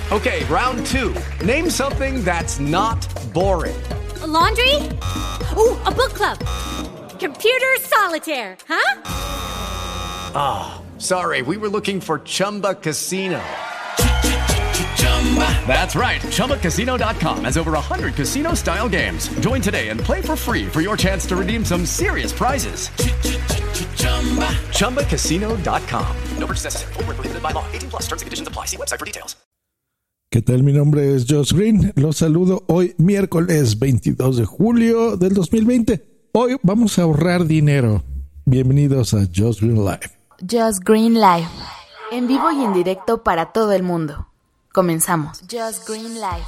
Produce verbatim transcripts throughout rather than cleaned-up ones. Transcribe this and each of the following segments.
Okay, round two. Name something that's not boring. A laundry? Ooh, a book club. Computer solitaire, huh? Ah, oh, sorry. We were looking for Chumba Casino. That's right. Chumba Casino dot com has over one hundred casino-style games. Join today and play for free for your chance to redeem some serious prizes. Chumba Casino dot com. No purchase necessary. Void where prohibited by law. eighteen plus. Terms and conditions apply. See website for details. ¿Qué tal? Mi nombre es Josh Green. Los saludo hoy miércoles veintidós de julio del dos mil veinte. Hoy vamos a ahorrar dinero. Bienvenidos a Josh Green Live. Josh Green Live. En vivo y en directo para todo el mundo. Comenzamos. Josh Green Live.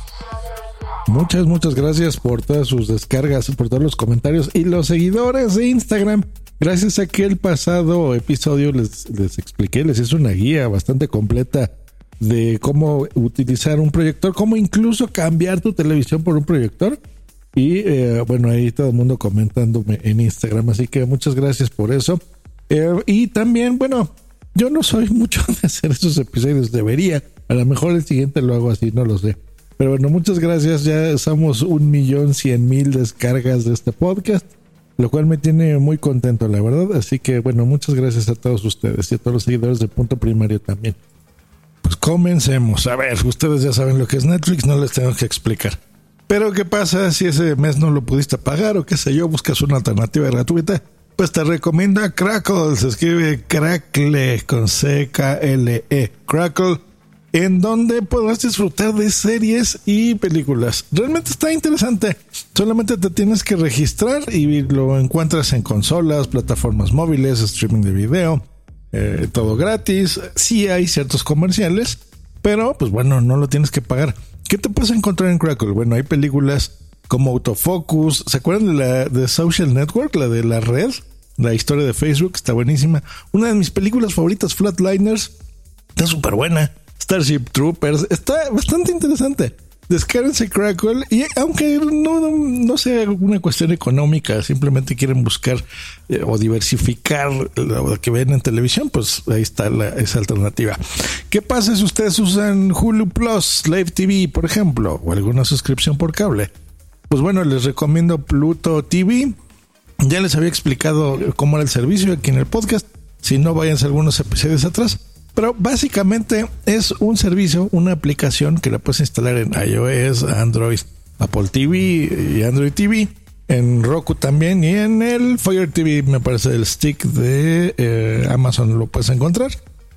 Muchas, muchas gracias por todas sus descargas, por todos los comentarios y los seguidores de Instagram. Gracias a que el pasado episodio les, les expliqué, les hice una guía bastante completa de cómo utilizar un proyector, cómo incluso cambiar tu televisión por un proyector. Y eh, bueno, ahí todo el mundo comentándome en Instagram, así que muchas gracias por eso. Eh, y también, bueno, yo no soy mucho de hacer esos episodios, debería. A lo mejor el siguiente lo hago así, no lo sé. Pero bueno, muchas gracias. Ya somos un millón cien mil descargas de este podcast, lo cual me tiene muy contento, la verdad. Así que bueno, muchas gracias a todos ustedes y a todos los seguidores de Punto Primario también. Pues comencemos. A ver, ustedes ya saben lo que es Netflix, no les tengo que explicar. Pero ¿qué pasa si ese mes no lo pudiste pagar o qué sé yo, buscas una alternativa gratuita? Pues te recomiendo a Crackle. Se escribe Crackle con C K L E. Crackle, en donde podrás disfrutar de series y películas. Realmente está interesante. Solamente te tienes que registrar y lo encuentras en consolas, plataformas móviles, streaming de video, eh, todo gratis. Sí hay ciertos comerciales, pero pues bueno, no lo tienes que pagar. ¿Qué te puedes encontrar en Crackle? Bueno, hay películas como Autofocus. ¿Se acuerdan de la de Social Network? La de la red, la historia de Facebook, está buenísima. Una de mis películas favoritas, Flatliners, está súper buena. Starship Troopers, está bastante interesante. Descárguense Crackle y aunque no, no, no sea una cuestión económica, simplemente quieren buscar eh, o diversificar lo que ven en televisión, pues ahí está la, esa alternativa. ¿Qué pasa si ustedes usan Hulu Plus, Live T V, por ejemplo, o alguna suscripción por cable? Pues bueno, les recomiendo Pluto T V. Ya les había explicado cómo era el servicio aquí en el podcast. Si no, váyanse algunos episodios atrás. Pero básicamente es un servicio, una aplicación que la puedes instalar en iOS, Android, Apple T V y Android T V, en Roku también, y en el Fire T V, me parece el stick de eh, Amazon lo puedes encontrar.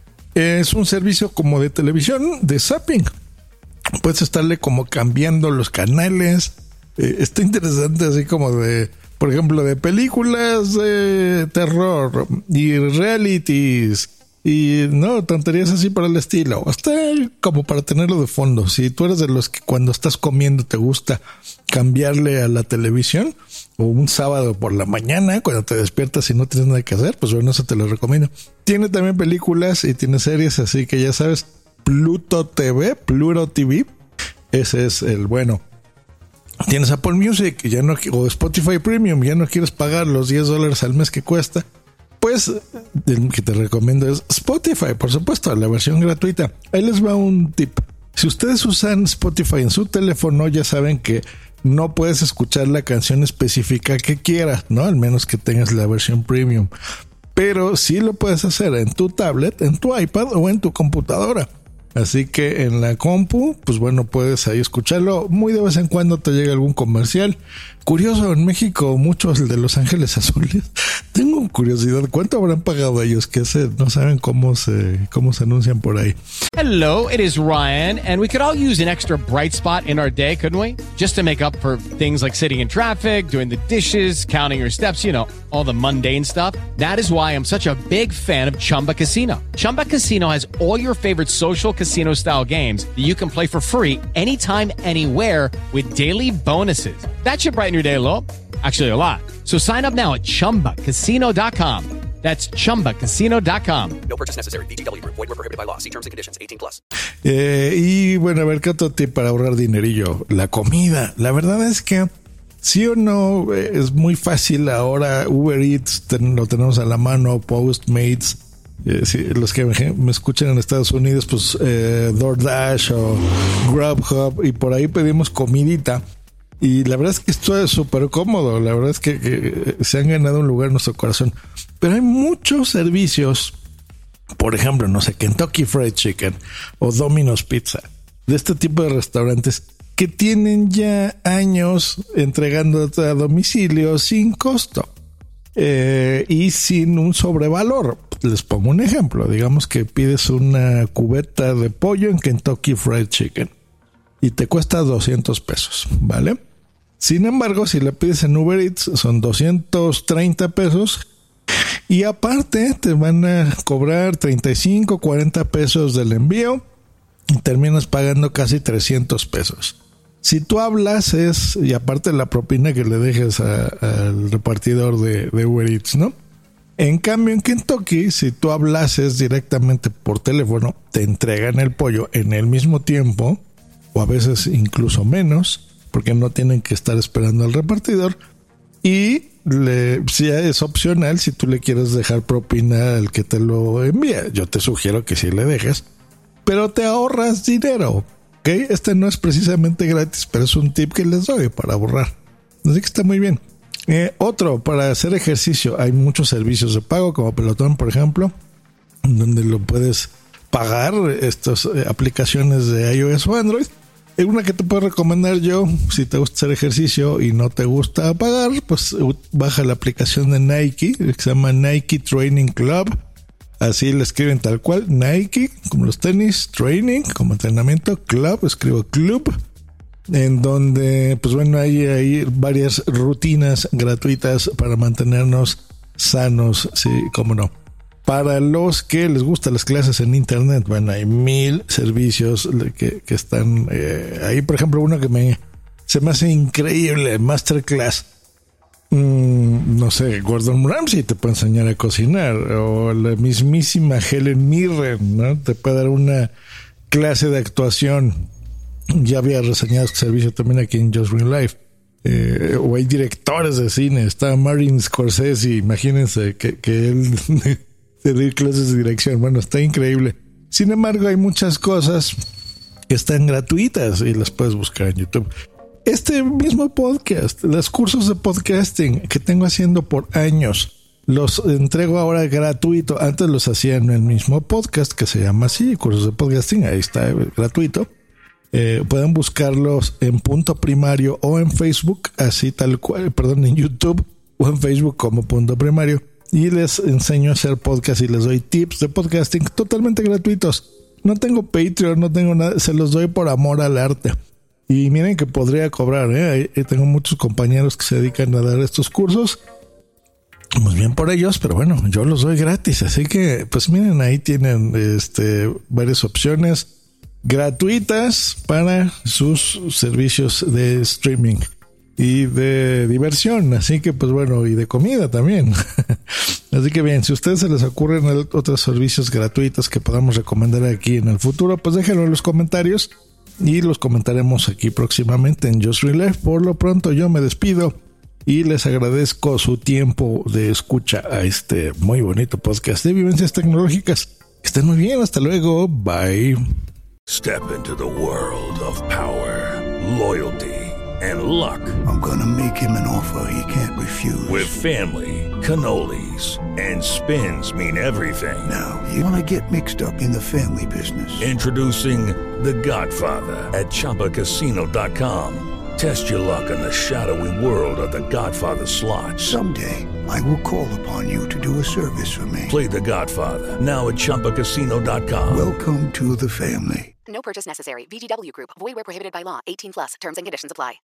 Es un servicio como de televisión, de zapping. Puedes estarle como cambiando los canales. Eh, está interesante, así como de, por ejemplo, de películas de terror y realities. Y no, tonterías así para el estilo. Hasta como para tenerlo de fondo. Si tú eres de los que cuando estás comiendo te gusta cambiarle a la televisión, o un sábado por la mañana cuando te despiertas y no tienes nada que hacer, pues bueno, eso te lo recomiendo. Tiene también películas y tiene series, así que ya sabes, Pluto T V, Pluto T V, ese es el bueno. Tienes Apple Music ya no, o Spotify Premium, ya no quieres pagar los diez dólares al mes que cuesta. Pues el que te recomiendo es Spotify, por supuesto, la versión gratuita. Ahí les va un tip. Si ustedes usan Spotify en su teléfono, ya saben que no puedes escuchar la canción específica que quieras, ¿no? Al menos que tengas la versión premium. Pero sí lo puedes hacer en tu tablet, en tu iPad o en tu computadora. Así que en la compu, pues bueno, puedes ahí escucharlo. Muy de vez en cuando te llega algún comercial. Curioso, en México, muchos de Los Ángeles Azules. Tengo curiosidad, ¿cuánto habrán pagado ellos? Que se, no saben cómo se, cómo se anuncian por ahí. Hello, it is Ryan, and we could all use an extra bright spot in our day, couldn't we? Just to make up for things like sitting in traffic, doing the dishes, counting your steps, you know, all the mundane stuff. That is why I'm such a big fan of Chumba Casino. Chumba Casino has all your favorite social casino-style games that you can play for free anytime, anywhere with daily bonuses. That should brighten your day a little. Actually, a lot. So sign up now at chumba casino dot com. That's chumba casino dot com. No purchase necessary. V G W Group. Void where prohibited by law. See terms and conditions. eighteen plus. Eh, y bueno, a ver, ¿qué otro tip para ahorrar dinerillo? La comida. La verdad es que sí o no, eh, es muy fácil ahora. Uber Eats ten, lo tenemos a la mano, Postmates, Eh, si los que me, me escuchan en Estados Unidos, pues eh, DoorDash o Grubhub, y por ahí pedimos comidita. Y la verdad es que esto es súper cómodo. La verdad es que, que se han ganado un lugar en nuestro corazón. Pero hay muchos servicios, por ejemplo, no sé, Kentucky Fried Chicken o Domino's Pizza, de este tipo de restaurantes que tienen ya años entregándote a domicilio sin costo. Eh, y sin un sobrevalor. Les pongo un ejemplo. Digamos que pides una cubeta de pollo en Kentucky Fried Chicken y te cuesta doscientos pesos, ¿vale? Sin embargo, si la pides en Uber Eats son doscientos treinta pesos y aparte te van a cobrar treinta y cinco, cuarenta pesos del envío y terminas pagando casi trescientos pesos. Si tú hablas es, y aparte la propina que le dejes a, al repartidor de, de Uber Eats, ¿no? En cambio en Kentucky, si tú hablases directamente por teléfono, te entregan el pollo en el mismo tiempo, o a veces incluso menos, porque no tienen que estar esperando al repartidor, y le, si es opcional, si tú le quieres dejar propina al que te lo envía, yo te sugiero que sí le dejes, pero te ahorras dinero. Okay, este no es precisamente gratis, pero es un tip que les doy para ahorrar. Así que está muy bien. Eh, otro, para hacer ejercicio, hay muchos servicios de pago, como Pelotón, por ejemplo, donde lo puedes pagar, estas eh, aplicaciones de iOS o Android. Eh, una que te puedo recomendar yo, si te gusta hacer ejercicio y no te gusta pagar, pues baja la aplicación de Nike, que se llama Nike Training Club. Así le escriben tal cual, Nike, como los tenis, Training, como entrenamiento, Club, escribo Club, en donde, pues bueno, hay, hay varias rutinas gratuitas para mantenernos sanos, sí, cómo no. Para los que les gustan las clases en internet, bueno, hay mil servicios que, que están eh, ahí. Por ejemplo, uno que me se me hace increíble, Masterclass. Mm, no sé, Gordon Ramsay te puede enseñar a cocinar, o la mismísima Helen Mirren, ¿no? Te puede dar una clase de actuación. Ya había reseñado este servicio también aquí en Just Green Life. Eh, o hay directores de cine, está Martin Scorsese, imagínense que, que él te dé clases de dirección. Bueno, está increíble. Sin embargo, hay muchas cosas que están gratuitas y las puedes buscar en YouTube. Este mismo podcast, los cursos de podcasting que tengo haciendo por años, los entrego ahora gratuito. Antes los hacía en el mismo podcast que se llama así, cursos de podcasting, ahí está, gratuito. Eh, pueden buscarlos en Punto Primario o en Facebook, así tal cual, perdón, en YouTube o en Facebook como Punto Primario. Y les enseño a hacer podcast y les doy tips de podcasting totalmente gratuitos. No tengo Patreon, no tengo nada, se los doy por amor al arte. Y miren que podría cobrar, ¿eh? Tengo muchos compañeros que se dedican a dar estos cursos. Muy bien por ellos, pero bueno, yo los doy gratis. Así que, pues miren, ahí tienen este varias opciones gratuitas para sus servicios de streaming y de diversión. Así que, pues bueno, y de comida también. Así que bien, si a ustedes se les ocurren otros servicios gratuitos que podamos recomendar aquí en el futuro, pues déjenlo en los comentarios. Y los comentaremos aquí próximamente en Just Green Life. Por lo pronto yo me despido y les agradezco su tiempo de escucha a este muy bonito podcast de vivencias tecnológicas. Que estén muy bien, hasta luego, bye. Step into the world of power, loyalty, and luck. I'm gonna make him an offer he can't refuse. With family, cannolis, and spins mean everything. Now, you wanna get mixed up in the family business. Introducing The Godfather at Chumba Casino dot com. Test your luck in the shadowy world of The Godfather slot. Someday, I will call upon you to do a service for me. Play The Godfather, now at Chumba Casino dot com. Welcome to the family. No purchase necessary. V G W Group. Void where prohibited by law. eighteen plus. Terms and conditions apply.